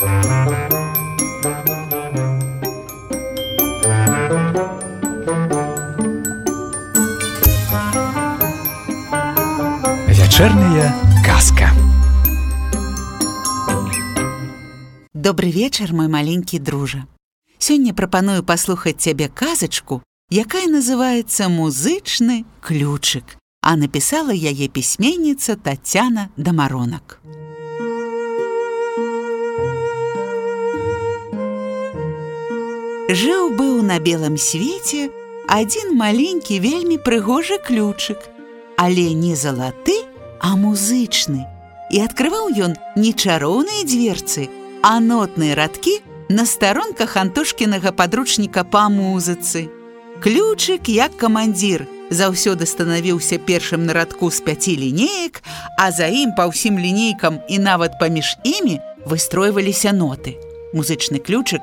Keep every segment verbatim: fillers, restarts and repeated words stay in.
Вячэрняя казка. Добры вечар, мой маленькі дружа. Сёння прапаную паслухаць цябе казачку, якая называецца «Музычны ключык», а напісала яе пісьменніца Тацяна Дамаронак. Жыў-быў на белым свеце адзін маленькі вельмі прыгожы ключык, але не залаты, а музычны. І адкрываў ён не чароўныя дзверцы, а нотныя радкі на старонках Антошкінага падручніка па музыцы. Ключык, як камандзір, заўсёды станавіўся першым на радку з пяці лінеек, а за ім па ўсім лінейкам і нават паміж імі выстройваліся ноты. Музычны ключык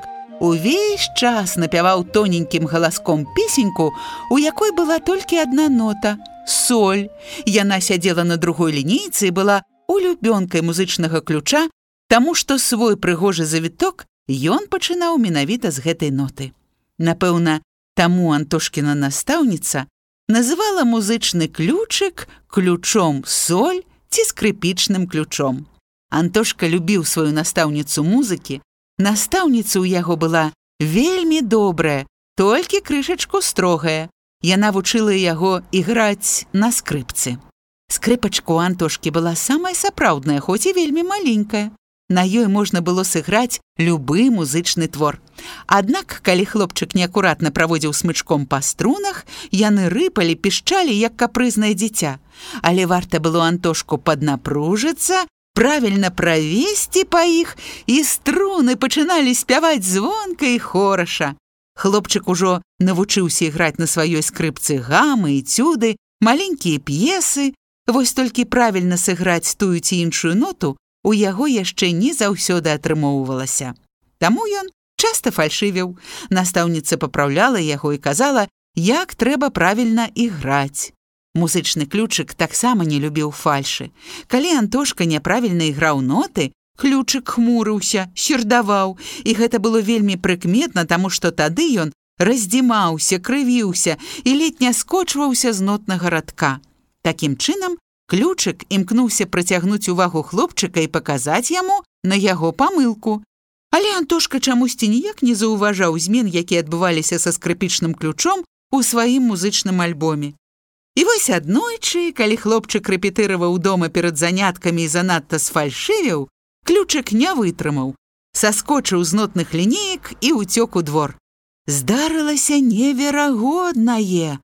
увесь час напяваў тоненькім галаском песеньку, у якой была толькі адна нота – соль. Яна сядзела на другой лінейцы і была улюбёнкай музычнага ключа, таму што свой прыгожы завіток ён пачынаў менавіта з гэтай ноты. Напэўна, таму Антошкіна настаўніца называла музычны ключык ключом соль ці скрыпічным ключом. Антошка любіў сваю настаўніцу музыкі. Настаўніца ў яго была вельмі добрая, толькі крышачку строгая. Яна вучыла яго іграць на скрыпцы. Скрыпачка ў Антошкі была самая сапраўдная, хоць і вельмі маленькая. На ёй можна было сыграць любы музычны твор. Аднак, калі хлопчык неакуратна праводзіў смычком па струнах, яны рыпалі, пішчалі, як капрызнае дзіця. Але варта было Антошку паднапружыцца, правільна правесці па іх, і струны пачыналі спяваць звонка і хораша. Хлопчык ужо навучыўся іграць на сваёй скрыпцы гамы, эцюды, маленькія п'есы. Вось толькі правільна сыграць тую ці іншую ноту у яго яшчэ не заўсёды атрымоўвалася. Таму ён часта фальшывіў. Настаўніца папраўляла яго і казала, як трэба правільна іграць. Музычны ключык таксама не любіў фальшы. Калі Антошка няправільна іграў ноты, ключык хмурыўся, сердаваў, і гэта было вельмі прыкметна, таму што тады ён раздзімаўся, крывіўся і ледзь не скочваўся з нотнага радка. Такім чынам, ключык імкнуўся прыцягнуць увагу хлопчыка і паказаць яму на яго памылку. Але Антошка чамусьці ніяк не заўважаў змен, якія адбываліся са скрыпічным ключом у сваім музычным альбоме. І вось аднойчы, калі хлопчык рэпетыраваў дома перад заняткамі і занадта сфальшывіў, ключык не вытрымаў, саскочыў з нотных лінеек і ўцёк у двор. Здарылася неверагоднае.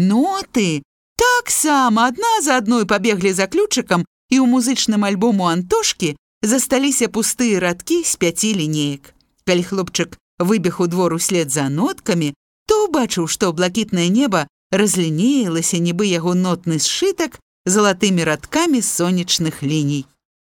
Ноты таксама адна за адной пабеглі за ключыкам, і ў музычным альбому Антошкі засталіся пустыя радкі з пяці лінеек. Калі хлопчык выбег у двор услед за ноткамі, то ўбачыў, што блакітнае неба разлінеілася, нібы яго нотны сшытак залатымі радкамі сонечных ліній.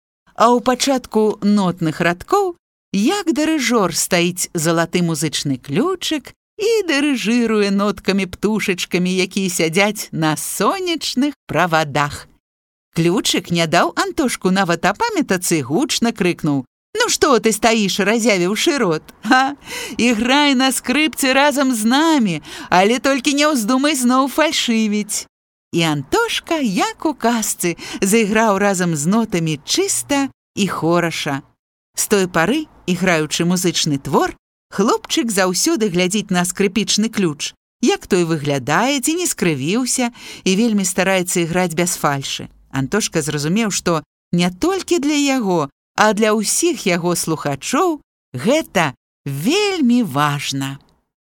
А ў пачатку нотных радкоў, як дырыжор стаіць залаты музычны ключык і дырыжыруе ноткамі птушачкамі, якія сядзяць на сонечных правадах. Ключык не даў Антошку нават апамятацца і гучна крыкнуў: «Ну што ты стаіш, разявіўшы рот? Ха! Іграй на скрыпцы разам з намі, але толькі не ўздумай зноў фальшывіць». І Антошка, як у казцы, зайграў разам з нотамі чыста і хораша. З той пары, іграючы музычны твор, хлопчык заўсёды глядзіць на скрыпічны ключ, як той выглядае, ці не скрывіўся, і вельмі стараецца іграць без фальшы. Антошка зразумеў, што не толькі для яго, а для ўсіх яго слухачоў гэта вельмі важна.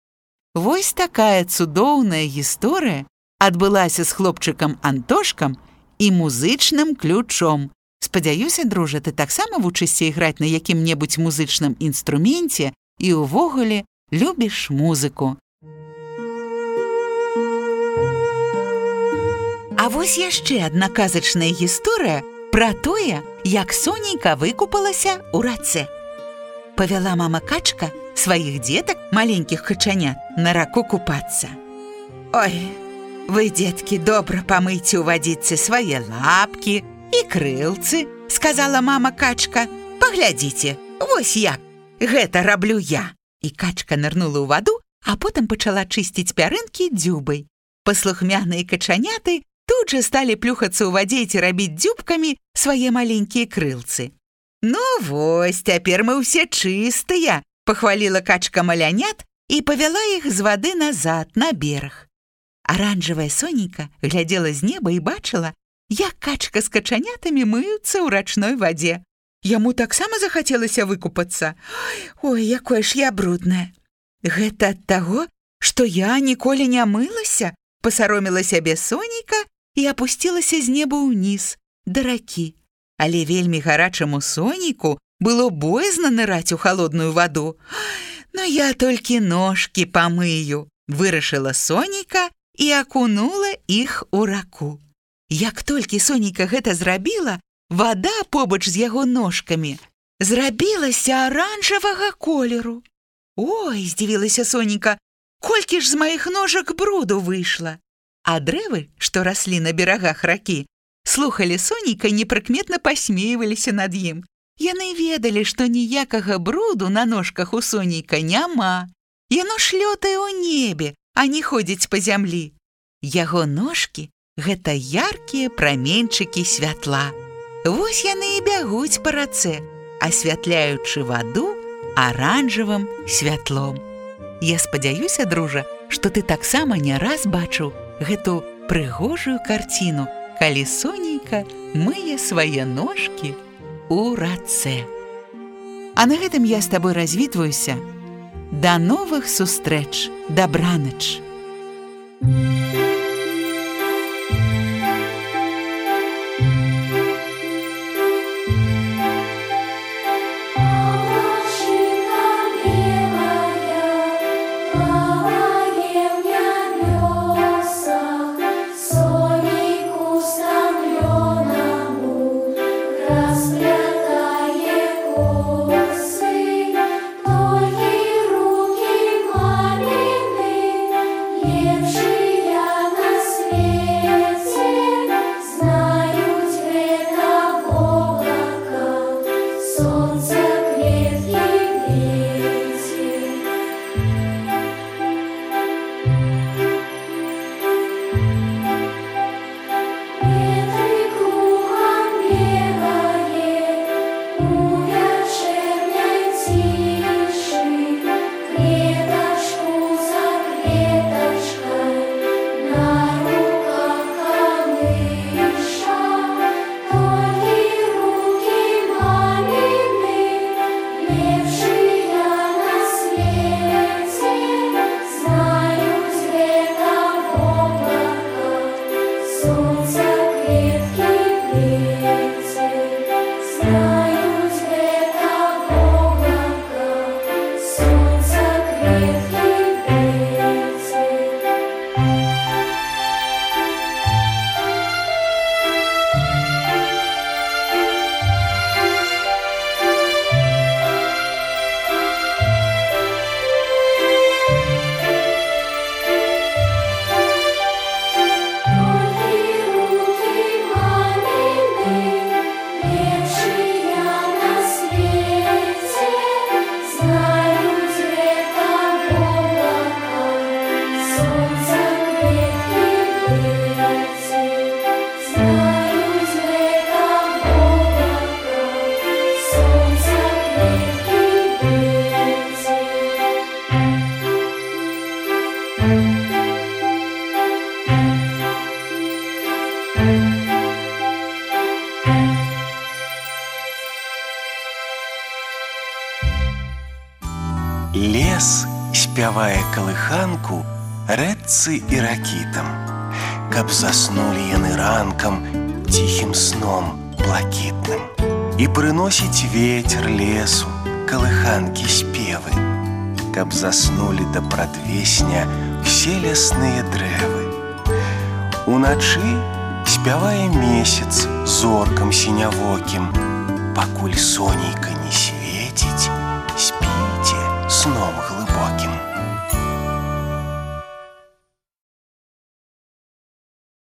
Вось такая цудоўная гісторыя адбылася з хлопчыкам Антошкам і музычным ключом. Спадзяюся, дружа, ты таксама вучышся іграць на якім-небудзь музычным інструменце і ўвогуле любіш музыку. А вось яшчэ адна казачная гісторыя пра тое, як Сонейка выкупалася ў рацэ. Павяла мама качка сваіх дзетак, маленькіх качанят, на раку купацца. «Ой, вы, дзеткі, добра памыйце ў вадзіцы свае лапкі і крылцы», — сказала мама качка. «Паглядзіце, вось як, гэта раблю я. І качка нырнула ў ваду, а потым пачала чысціць пярынкі дзюбай. Паслухмяныя качаняты тут жа сталі плюхацца ў вадзе ці рабіць дзюбкамі свае маленькія крылцы. «Ну вось, цяпер мы ўсе чыстыя», – пахваліла качка малянят і павяла іх з вады назад на бераг. Аранжавая Сонейка глядзела з неба і бачыла, як качка з качанятамі мыюцца ў рачной вадзе. Яму таксама захацелася выкупацца. «Ой, якое ж я брудная! Гэта ад таго, што я ніколі не мылася?» – пасароміла сябе Сонейка і апусцілася з неба ўніз, да ракі. Але вельмі гарачаму Сонейку было боязна ныраць у халодную ваду. «Ну я толькі ножкі памыю», – вырашыла Сонейка і акунула іх у раку. Як толькі Сонейка гэта зрабіла, вада побач з яго ножкамі зрабілася аранжавага колеру. «Ой», – здзівілася Сонейка, – «колькі ж з маіх ножак бруду выйшла». А дрэвы, што раслі на берагах ракі, слухалі Сонейка, непрыкметна пасмейваліся над ім. Яны ведалі, што ніякага бруду на ножках у Сонейка няма. Яно шлётае ў небе, а не ходзіць па зямлі. Яго ножкі – гэта яркія праменьчыкі святла. Вось яны і бягуць па рацэ, асвятляючы ваду аранжавым святлом. Я спадзяюся, дружа, што ты таксама не раз бачыў гэту прыгожую карціну, калі Сонейка мые свае ножкі у рацэ. А на гэтым я з табой развітваюся. Да новых сустрэч, дабранач! Лес спявае калыханку рэдцы і ракітам, каб заснулі яны ранкам ціхім сном блакітным. І прыносіць вецер лесу калыханкі спевы, каб заснулі да прадвесня ўсе лясныя дрэвы. Уначы спявае месяц зоркам сінявокім, пакуль сонейка не свеціць, спіце сном